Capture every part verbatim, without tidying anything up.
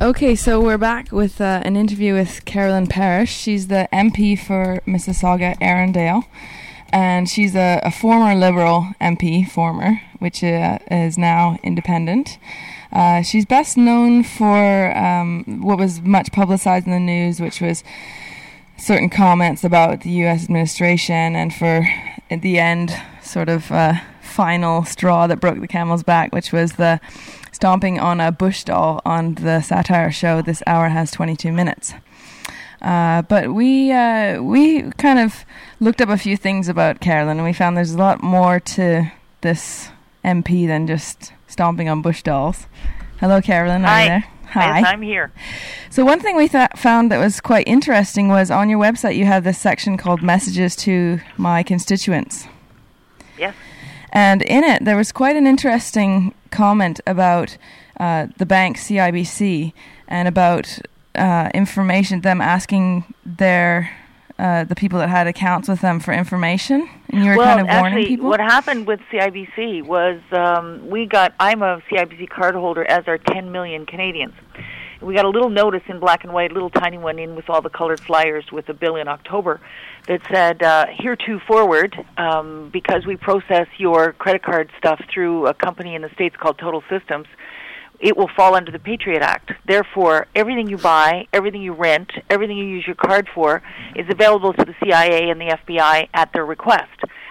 Okay, so we're back with uh, an interview with Carolyn Parrish. She's the M P for Mississauga Arundel, and she's a, a former Liberal M P, former, which uh, is now independent. Uh, she's best known for um, what was much publicized in the news, which was certain comments about the U S administration, and for, at the end, sort of uh, final straw that broke the camel's back, which was the stomping on a bush doll on the satire show This Hour Has twenty-two minutes. Uh, but we uh, we kind of looked up a few things about Carolyn, and we found there's a lot more to this M P than just stomping on bush dolls. Hello, Carolyn. Are Hi. you there? Hi. Yes, I'm here. So one thing we th- found that was quite interesting was on your website you have this section called Messages to My Constituents. Yes. And in it, there was quite an interesting comment about uh, the bank C I B C and about uh, information, them asking their uh, the people that had accounts with them for information. And you were well, kind of warning actually, people? what happened with C I B C was um, we got, I'm a C I B C cardholder, as are ten million Canadians. We got a little notice in black and white, a little tiny one in with all the colored flyers with a bill in October that said, uh, heretofore, um, because we process your credit card stuff through a company in the States called Total Systems, it will fall under the Patriot Act. Therefore, everything you buy, everything you rent, everything you use your card for is available to the C I A and the F B I at their request.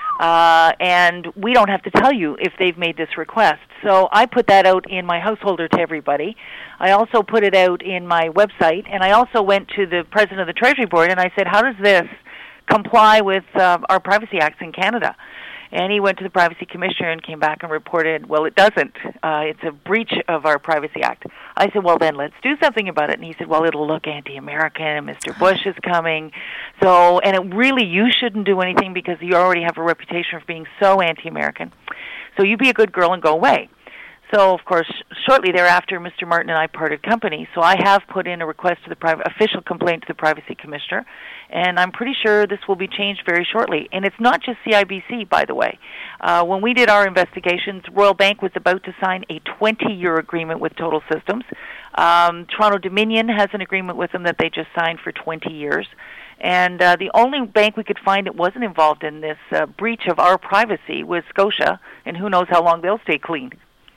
Uh, and we don't have to tell you if they've made this request. So I put that out in my householder to everybody. I also put it out in my website, and I also went to the President of the Treasury Board, and I said, how does this comply with uh, our privacy acts in Canada? And he went to the Privacy Commissioner and came back and reported, well, it doesn't. Uh, it's a breach of our Privacy Act. I said, well, then let's do something about it. And he said, well, it'll look anti-American, and Mister Bush is coming. So, and it really, you shouldn't do anything because you already have a reputation for being so anti-American. So you be a good girl and go away. So, of course, shortly thereafter, Mister Martin and I parted company. So I have put in a request to the private official complaint to the Privacy Commissioner, and I'm pretty sure this will be changed very shortly. And it's not just C I B C, by the way. Uh, when we did our investigations, Royal Bank was about to sign a twenty-year agreement with Total Systems. Um, Toronto Dominion has an agreement with them that they just signed for twenty years. And uh, the only bank we could find that wasn't involved in this uh, breach of our privacy was Scotia, and who knows how long they'll stay clean.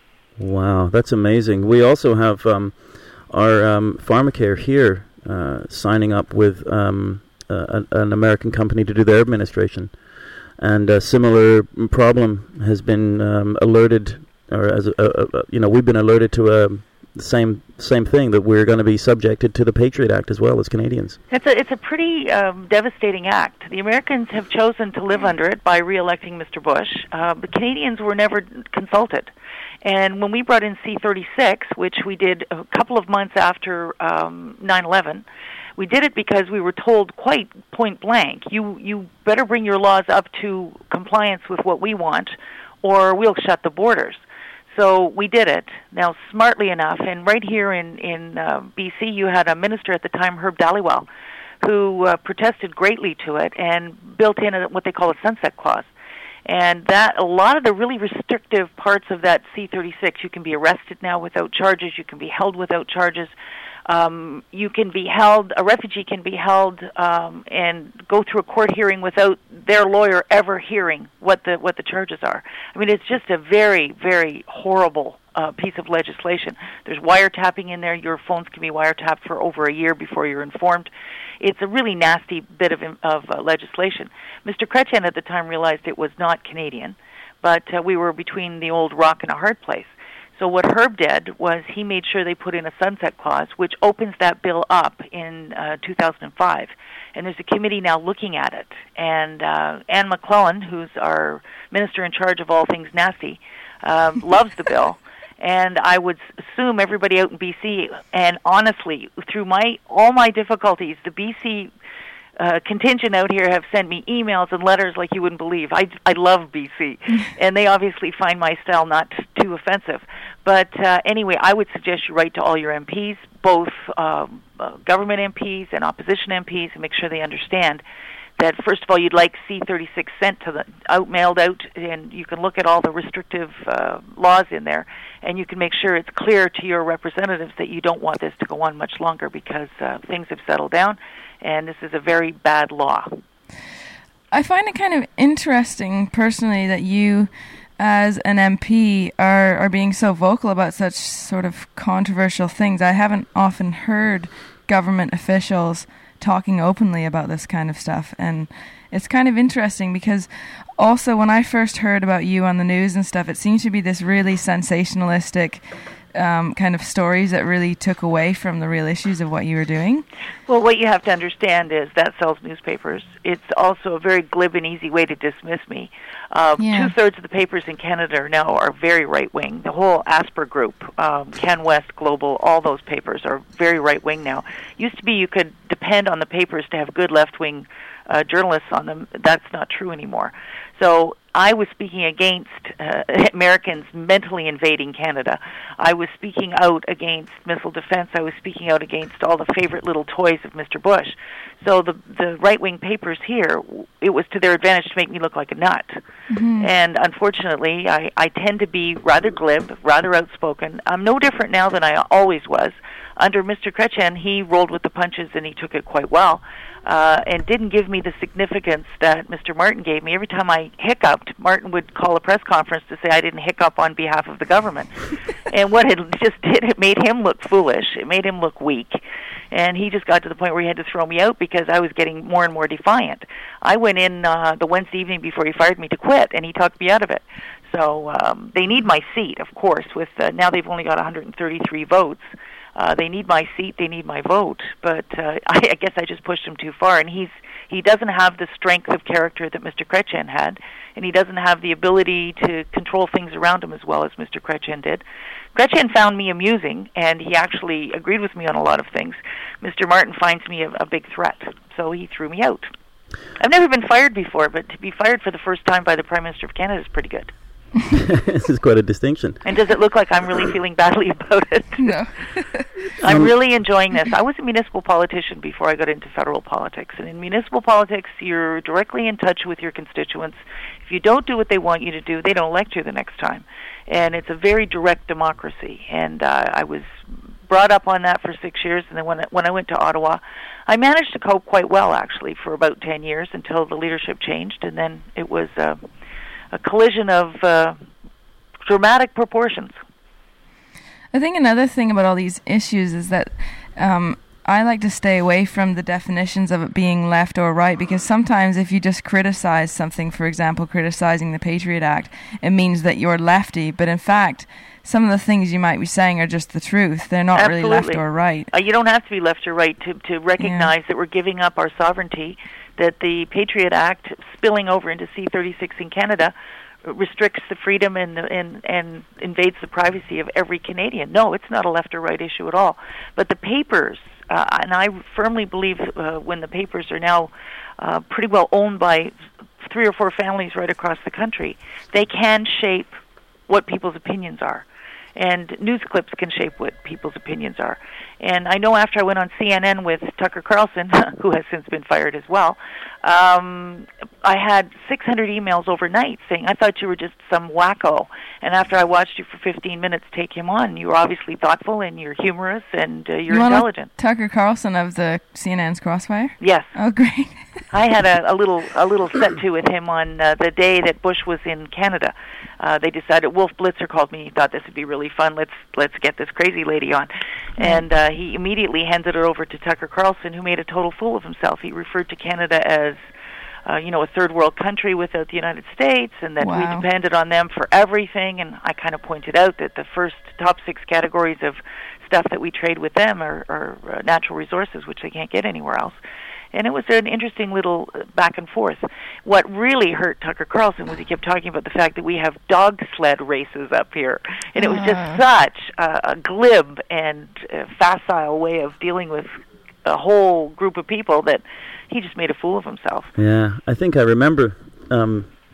Wow, that's amazing. We also have um, our um, Pharmacare here uh, signing up with um, uh, an American company to do their administration. And a similar problem has been um, alerted, or as a, a, a, you know, we've been alerted to a, the same same thing, that we're going to be subjected to the Patriot Act as well as Canadians. It's a, it's a pretty um, devastating act. The Americans have chosen to live under it by re-electing Mister Bush. Uh, the Canadians were never consulted. And when we brought in C thirty-six, which we did a couple of months after um, nine eleven, we did it because we were told quite point blank, you, you better bring your laws up to compliance with what we want, or we'll shut the borders. So we did it. Now, smartly enough, and right here in, in uh, B C, you had a minister at the time, Herb Dhaliwal, who uh, protested greatly to it and built in a, what they call a sunset clause. And that, a lot of the really restrictive parts of that C thirty-six, you can be arrested now without charges, you can be held without charges, um, you can be held, a refugee can be held um, and go through a court hearing without their lawyer ever hearing what the what the charges are. I mean, it's just a very, very horrible uh, piece of legislation. There's wiretapping in there. Your phones can be wiretapped for over a year before you're informed. It's a really nasty bit of of uh, legislation. Mister Chrétien at the time realized it was not Canadian, but uh, we were between the old rock and a hard place. So what Herb did was he made sure they put in a sunset clause, which opens that bill up in uh, two thousand five. And there's a committee now looking at it. And uh, Anne McClellan, who's our minister in charge of all things nasty, um, loves the bill. And I would assume everybody out in B C, and honestly, through my all my difficulties, the B C uh, contingent out here have sent me emails and letters like you wouldn't believe. I, I love B C, and they obviously find my style not too offensive. But uh, anyway, I would suggest you write to all your M Ps, both um, uh, government M Ps and opposition M Ps, and make sure they understand that first of all you'd like C thirty-six sent to the out mailed out, and you can look at all the restrictive uh, laws in there, and you can make sure it's clear to your representatives that you don't want this to go on much longer because uh, things have settled down, and this is a very bad law. I find it kind of interesting personally that you, as an M P, are, are being so vocal about such sort of controversial things. I haven't often heard government officials talking openly about this kind of stuff, and it's kind of interesting because also when I first heard about you on the news and stuff, it seemed to be this really sensationalistic um, kind of stories that really took away from the real issues of what you were doing. Well, what you have to understand is that sells newspapers. It's also a very glib and easy way to dismiss me. Uh, Yeah. Two-thirds of the papers in Canada are now are very right-wing. The whole Asper Group, um, Can West, Global, all those papers are very right-wing now. Used to be you could depend on the papers to have good left-wing uh, journalists on them. That's not true anymore. So I was speaking against uh, Americans mentally invading Canada. I was speaking out against missile defense. I was speaking out against all the favorite little toys of Mister Bush. So the the right-wing papers here, it was to their advantage to make me look like a nut. Mm-hmm. And unfortunately, I, I tend to be rather glib, rather outspoken. I'm no different now than I always was. Under Mister Chrétien, he rolled with the punches and he took it quite well. Uh, and didn't give me the significance that Mister Martin gave me. Every time I hiccuped, Martin would call a press conference to say I didn't hiccup on behalf of the government. And what it just did, it made him look foolish. It made him look weak. And he just got to the point where he had to throw me out because I was getting more and more defiant. I went in uh, the Wednesday evening before he fired me to quit, and he talked me out of it. So um, they need my seat, of course. With uh, now they've only got one hundred thirty-three votes. Uh, they need my seat, they need my vote, but uh, I, I guess I just pushed him too far, and he's he doesn't have the strength of character that Mister Chrétien had, and he doesn't have the ability to control things around him as well as Mister Chrétien did. Chrétien found me amusing, and he actually agreed with me on a lot of things. Mister Martin finds me a, a big threat, so he threw me out. I've never been fired before, but to be fired for the first time by the Prime Minister of Canada is pretty good. This is quite a distinction. And does it look like I'm really feeling badly about it? No. I'm Um, really enjoying this. I was a municipal politician before I got into federal politics. And in municipal politics, you're directly in touch with your constituents. If you don't do what they want you to do, they don't elect you the next time. And it's a very direct democracy. And uh, I was brought up on that for six years. And then when I, when I went to Ottawa, I managed to cope quite well, actually, for about ten years until the leadership changed. And then it was uh, a collision of uh, dramatic proportions. I think another thing about all these issues is that um, I like to stay away from the definitions of it being left or right, because sometimes if you just criticize something, for example, criticizing the Patriot Act, it means that you're lefty, but in fact, some of the things you might be saying are just the truth. They're not Absolutely. really left or right. Uh, you don't have to be left or right to, to recognize Yeah. that we're giving up our sovereignty, that the Patriot Act spilling over into C thirty-six in Canada restricts the freedom and, and and invades the privacy of every Canadian. No, it's not a left or right issue at all. But the papers, uh, and I firmly believe uh, when the papers are now uh, pretty well owned by three or four families right across the country, they can shape what people's opinions are. And news clips can shape what people's opinions are. And I know after I went on C N N with Tucker Carlson, who has since been fired as well, um, I had six hundred emails overnight saying, I thought you were just some wacko. And after I watched you for fifteen minutes take him on, you were obviously thoughtful and you're humorous and uh, you're you want intelligent. Tucker Carlson of the C N N's Crossfire? Yes. Oh, great. I had a, a little a little set to with him on uh, the day that Bush was in Canada. Uh, they decided, Wolf Blitzer called me. He thought this would be really fun. Let's let's get this crazy lady on. And uh, he immediately handed it over to Tucker Carlson, who made a total fool of himself. He referred to Canada as, uh, you know, a third world country without the United States, and that Wow. we depended on them for everything. And I kind of pointed out that the first top six categories of stuff that we trade with them are, are uh, natural resources, which they can't get anywhere else. And it was an interesting little back and forth. What really hurt Tucker Carlson was he kept talking about the fact that we have dog sled races up here. And it was just Uh. such a, a glib and uh, facile way of dealing with a whole group of people that he just made a fool of himself. Yeah, I think I remember um,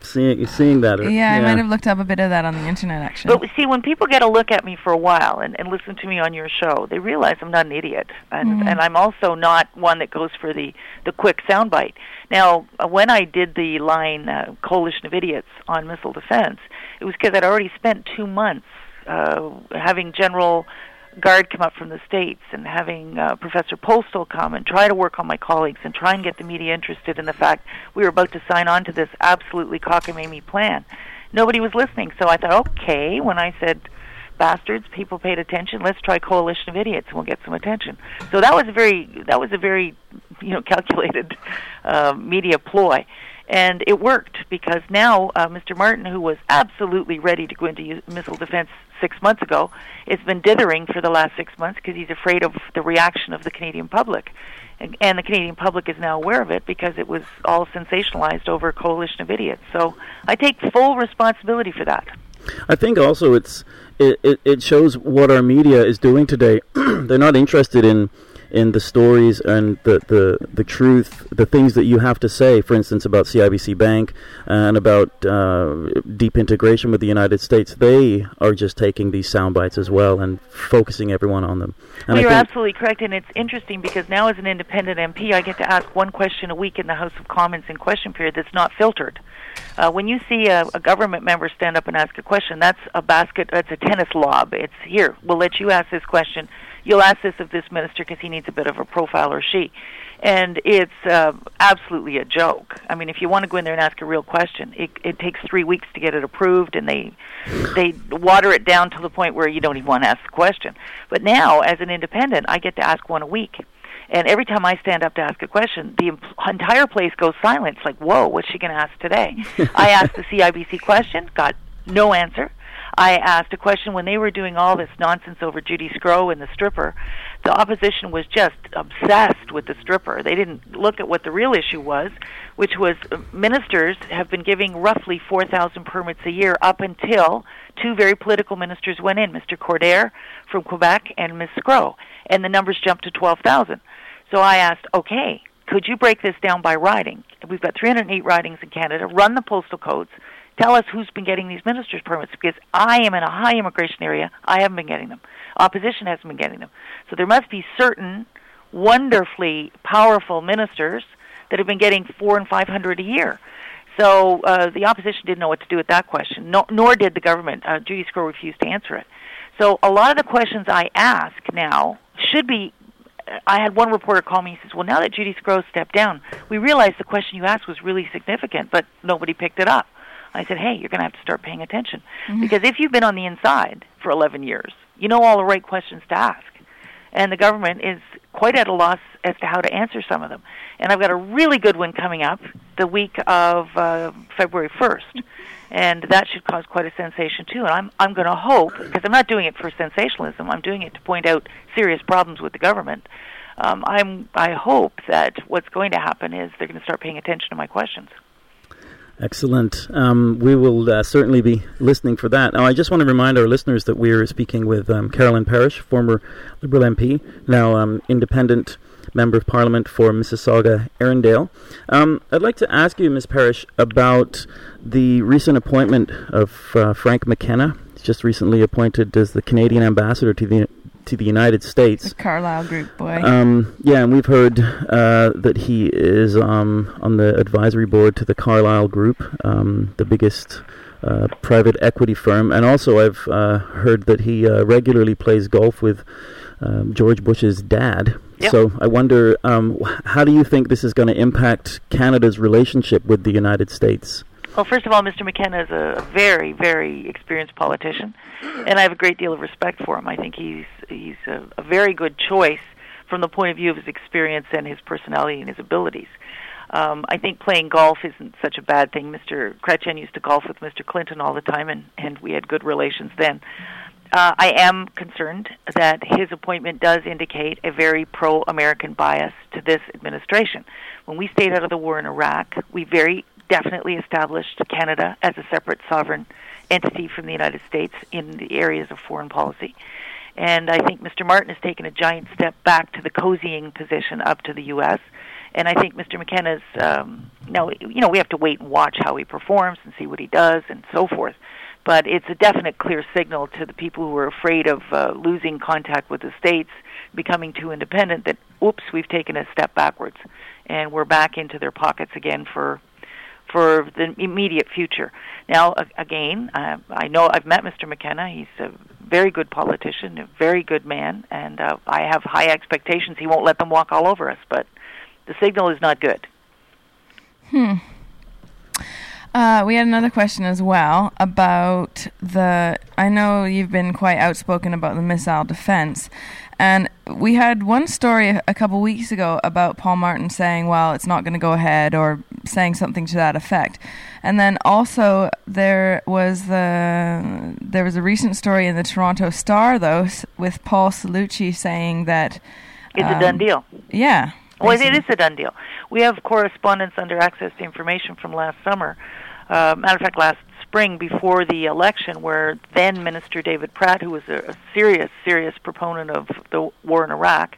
seeing seeing that. Or, yeah, I might have looked up a bit of that on the internet, actually. But see, when people get a look at me for a while and, and listen to me on your show, they realize I'm not an idiot, and Mm-hmm. and I'm also not one that goes for the the quick soundbite. Now, uh, when I did the line uh, "Coalition of Idiots" on missile defense, it was because I'd already spent two months uh, having General Guard come up from the States and having uh, Professor Postal come and try to work on my colleagues and try and get the media interested in the fact we were about to sign on to this absolutely cockamamie plan. Nobody was listening, so I thought, okay, when I said bastards, people paid attention, let's try Coalition of Idiots and we'll get some attention. So that was a very, that was a very, you know, calculated uh, media ploy. And it worked, because now uh, Mister Martin, who was absolutely ready to go into u- missile defense six months ago, has been dithering for the last six months because he's afraid of the reaction of the Canadian public. And, and the Canadian public is now aware of it because it was all sensationalized over a Coalition of Idiots. So I take full responsibility for that. I think also it's it, it, it shows what our media is doing today. They're not interested in in the stories and the, the, the truth, the things that you have to say, for instance, about C I B C Bank and about uh, deep integration with the United States. They are just taking these sound bites as well and focusing everyone on them. And well, I you're think absolutely correct, and it's interesting because now as an independent M P, I get to ask one question a week in the House of Commons in question period that's not filtered. Uh, when you see a, a government member stand up and ask a question, that's a basket, that's a tennis lob. It's, here, we'll let you ask this question. You'll ask this of this minister because he needs a bit of a profile, or she. And it's uh, absolutely a joke. I mean, if you want to go in there and ask a real question, it, it takes three weeks to get it approved, and they they water it down to the point where you don't even want to ask the question. But now, as an independent, I get to ask one a week. And every time I stand up to ask a question, the imp- entire place goes silent. It's like, whoa, what's she going to ask today? I asked the C I B C question, got no answer. I asked a question when they were doing all this nonsense over Judy Scrow and the stripper. The opposition was just obsessed with the stripper. They didn't look at what the real issue was, which was uh, ministers have been giving roughly four thousand permits a year up until two very political ministers went in, Mister Cordair from Quebec and Miz Scrow, and the numbers jumped to twelve thousand. So I asked, okay, could you break this down by riding? We've got three hundred eight ridings in Canada. Run the postal codes. Tell us who's been getting these ministers' permits, because I am in a high immigration area. I haven't been getting them. Opposition hasn't been getting them. So there must be certain wonderfully powerful ministers that have been getting four and five hundred a year. So uh, the opposition didn't know what to do with that question, no, nor did the government. Uh, Judy Scrow refused to answer it. So a lot of the questions I ask now should be. I had one reporter call me. He says, "Well, now that Judy Scrow stepped down, we realized the question you asked was really significant, but nobody picked it up." I said, hey, you're going to have to start paying attention. Mm-hmm. Because if you've been on the inside for eleven years, you know all the right questions to ask. And the government is quite at a loss as to how to answer some of them. And I've got a really good one coming up the week of uh, February first. And that should cause quite a sensation, too. And I'm I'm going to hope, because I'm not doing it for sensationalism, I'm doing it to point out serious problems with the government. Um, I'm I hope that what's going to happen is they're going to start paying attention to my questions. Excellent. Um, we will uh, certainly be listening for that. Now, I just want to remind our listeners that we're speaking with um, Carolyn Parrish, former Liberal M P, now um, independent Member of Parliament for Mississauga, Erindale. Um, I'd like to ask you, Miz Parrish, about the recent appointment of uh, Frank McKenna. He's just recently appointed as the Canadian ambassador to the to the United States. The Carlyle Group boy. Um, yeah, and we've heard uh, that he is um, on the advisory board to the Carlyle Group, um, the biggest uh, private equity firm. And also I've uh, heard that he uh, regularly plays golf with um, George Bush's dad. Yep. So I wonder, um, how do you think this is going to impact Canada's relationship with the United States? Well, first of all, Mister McKenna is a very, very experienced politician, and I have a great deal of respect for him. I think he's he's a, a very good choice from the point of view of his experience and his personality and his abilities. Um, I think playing golf isn't such a bad thing. Mister Chrétien used to golf with Mister Clinton all the time, and, and we had good relations then. Uh, I am concerned that his appointment does indicate a very pro-American bias to this administration. When we stayed out of the war in Iraq, we very definitely established Canada as a separate sovereign entity from the United States in the areas of foreign policy. And I think Mister Martin has taken a giant step back to the cozying position up to the U S, And I think Mister McKenna's, um, now, you know, we have to wait and watch how he performs and see what he does and so forth. But it's a definite clear signal to the people who are afraid of uh, losing contact with the states, becoming too independent, that, oops, we've taken a step backwards. And we're back into their pockets again for for the immediate future. Now, uh, again, uh, I know I've met Mister McKenna. He's a very good politician, a very good man, and uh, I have high expectations. He won't let them walk all over us, but the signal is not good. Hmm. Uh, we had another question as well about the, I know you've been quite outspoken about the missile defense, and we had one story a couple weeks ago about Paul Martin saying, well, it's not going to go ahead, or saying something to that effect. And then also there was the there was a recent story in the Toronto Star, though, with Paul Cellucci saying that it's um, a done deal. Yeah. Well, it is a done deal. We have correspondence under access to information from last summer, uh, matter of fact, last spring before the election, where then Minister David Pratt, who was a, a serious, serious proponent of the war in Iraq,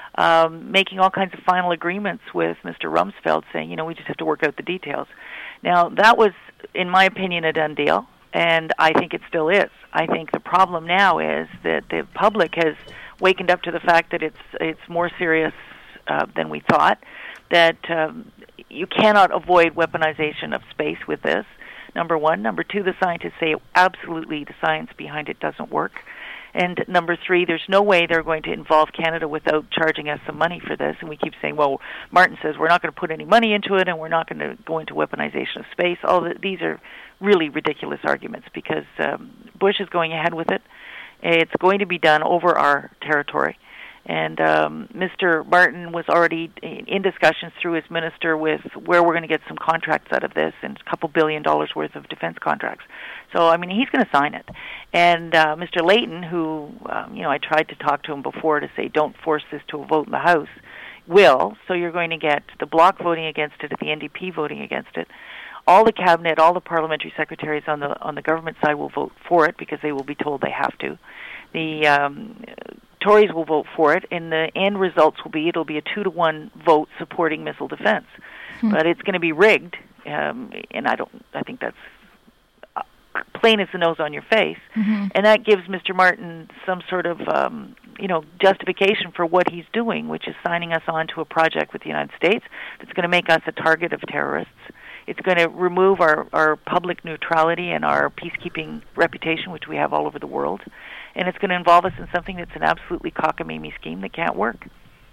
um, making all kinds of final agreements with Mister Rumsfeld, saying, you know, we just have to work out the details. Now, that was, in my opinion, a done deal, and I think it still is. I think the problem now is that the public has wakened up to the fact that it's it's more serious uh, than we thought, that um, you cannot avoid weaponization of space with this, number one. Number two, the scientists say absolutely the science behind it doesn't work. And number three, there's no way they're going to involve Canada without charging us some money for this. And we keep saying, well, Martin says we're not going to put any money into it and we're not going to go into weaponization of space. All the, these are really ridiculous arguments because um, Bush is going ahead with it. It's going to be done over our territory. And um, Mister Martin was already in discussions through his minister with where we're going to get some contracts out of this, and a couple billion dollars worth of defense contracts. So, I mean, he's going to sign it. And uh, Mister Layton, who, um, you know, I tried to talk to him before to say don't force this to a vote in the House, will. So you're going to get the Bloc voting against it, the N D P voting against it. All the cabinet, all the parliamentary secretaries on the on the government side will vote for it because they will be told they have to. The um, Tories will vote for it, and the end results will be it'll be a two to one vote supporting missile defense. Hmm. But it's going to be rigged, um, and I don't. I think that's uh, plain as the nose on your face, mm-hmm. and that gives Mister Martin some sort of um, you know justification for what he's doing, which is signing us on to a project with the United States that's going to make us a target of terrorists. It's going to remove our, our public neutrality and our peacekeeping reputation, which we have all over the world. And it's going to involve us in something that's an absolutely cockamamie scheme that can't work.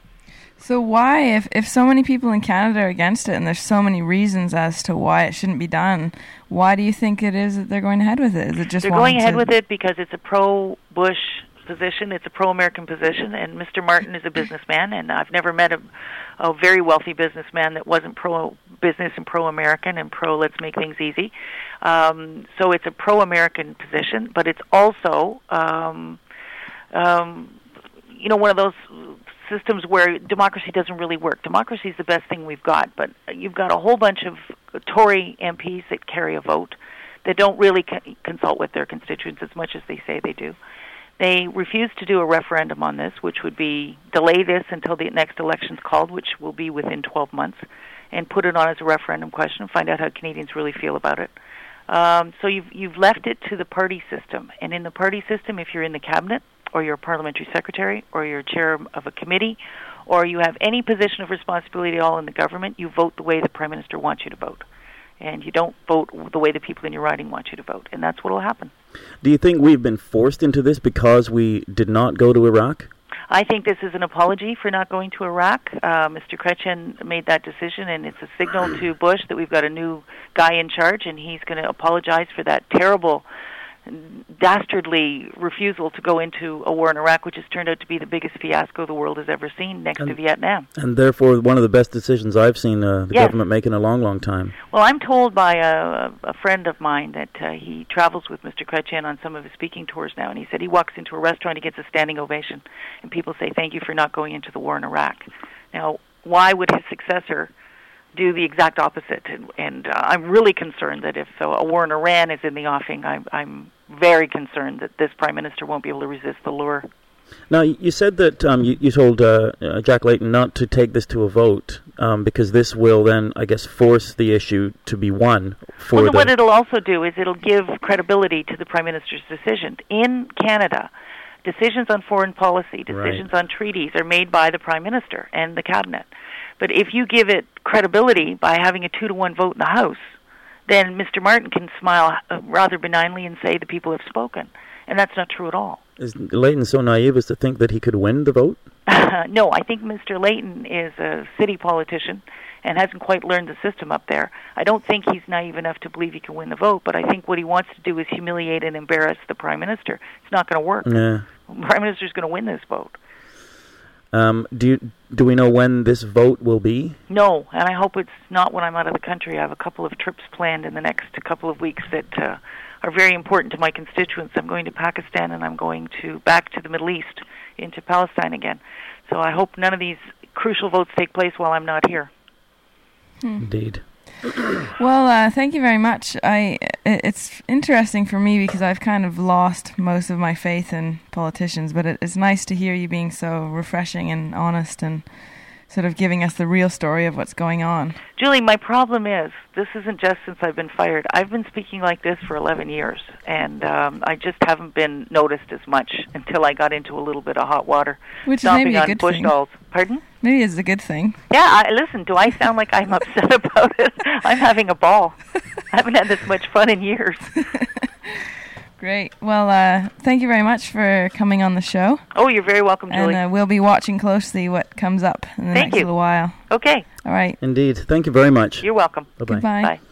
So why, if, if so many people in Canada are against it and there's so many reasons as to why it shouldn't be done, why do you think it is that they're going ahead with it? Is it just they're going ahead with it because it's a pro-Bush position, it's a pro-American position, and Mister Martin is a businessman, and I've never met a, a very wealthy businessman that wasn't pro-business and pro-American and pro-let's make things easy. Um, so it's a pro-American position, but it's also, um, um, you know, one of those systems where democracy doesn't really work. Democracy is the best thing we've got, but you've got a whole bunch of Tory M Ps that carry a vote that don't really co- consult with their constituents as much as they say they do. They refuse to do a referendum on this, which would be delay this until the next election's called, which will be within twelve months, and put it on as a referendum question and find out how Canadians really feel about it. Um, so you've you've left it to the party system. And in the party system, if you're in the cabinet, or you're a parliamentary secretary, or you're chair of a committee, or you have any position of responsibility at all in the government, you vote the way the Prime Minister wants you to vote. And you don't vote the way the people in your riding want you to vote. And that's what will happen. Do you think we've been forced into this because we did not go to Iraq? I think this is an apology for not going to Iraq. Uh, Mister Chrétien made that decision, and it's a signal to Bush that we've got a new guy in charge, and he's going to apologize for that terrible, dastardly refusal to go into a war in Iraq, which has turned out to be the biggest fiasco the world has ever seen next and, to Vietnam. And therefore one of the best decisions I've seen uh, the yes. government make in a long, long time. Well, I'm told by a, a friend of mine that uh, he travels with Mister Chrétien on some of his speaking tours now, and he said he walks into a restaurant, he gets a standing ovation, and people say, thank you for not going into the war in Iraq. Now, why would his successor do the exact opposite? And, and uh, I'm really concerned that if so, a war in Iran is in the offing, I'm, I'm very concerned that this Prime Minister won't be able to resist the lure. Now, you said that um, you, you told uh, uh, Jack Layton not to take this to a vote um, because this will then, I guess, force the issue to be won. For well, the what it'll also do is it'll give credibility to the Prime Minister's decision. In Canada, decisions on foreign policy, decisions right. on treaties are made by the Prime Minister and the Cabinet. But if you give it credibility by having a two to one vote in the House, then Mister Martin can smile uh, rather benignly and say the people have spoken. And that's not true at all. Is Layton so naive as to think that he could win the vote? Uh, no, I think Mister Layton is a city politician and hasn't quite learned the system up there. I don't think he's naive enough to believe he can win the vote, but I think what he wants to do is humiliate and embarrass the Prime Minister. It's not going to work. Yeah. The Prime Minister's going to win this vote. Um, do you, do we know when this vote will be? No, and I hope it's not when I'm out of the country. I have a couple of trips planned in the next couple of weeks that uh, are very important to my constituents. I'm going to Pakistan and I'm going to back to the Middle East, into Palestine again. So I hope none of these crucial votes take place while I'm not here. Hmm. Indeed. Well, uh, thank you very much. I it's interesting for me because I've kind of lost most of my faith in politicians, but it, it's nice to hear you being so refreshing and honest and sort of giving us the real story of what's going on. Julie, my problem is, this isn't just since I've been fired. I've been speaking like this for eleven years, and um, I just haven't been noticed as much until I got into a little bit of hot water. Which is maybe a good bush thing. dolls. Pardon? Maybe it's a good thing. Yeah, I, listen, do I sound like I'm upset about it? I'm having a ball. I haven't had this much fun in years. Great. Well, uh, thank you very much for coming on the show. Oh, you're very welcome, Julie. And uh, we'll be watching closely what comes up in the Thank next you. little while. Okay. All right. Indeed. Thank you very much. You're welcome. Bye-bye. Goodbye. Bye.